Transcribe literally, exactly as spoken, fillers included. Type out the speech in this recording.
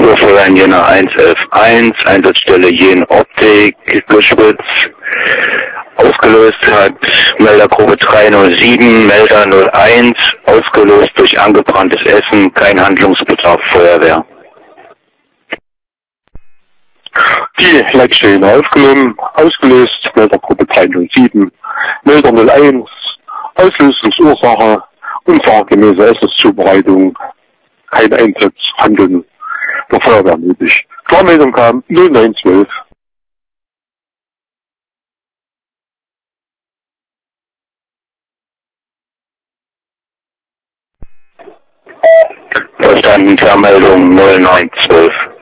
Urverein Jena eins elf eins, Einsatzstelle Jen Optik, Geschwitz, ausgelöst hat Meldergruppe drei null sieben, Melder null eins, ausgelöst durch angebranntes Essen, kein Handlungsbedarf Feuerwehr. Die Leitstelle aufgenommen, ausgelöst, Meldergruppe drei null sieben, Melder null eins, Auslösungsursache, unfallgemäße Essenszubereitung, kein Einsatzhandeln der Feuerwehr nötig. Klarmeldung kam null neun zwölf. Verstanden, Vermeldung null neun zwölf.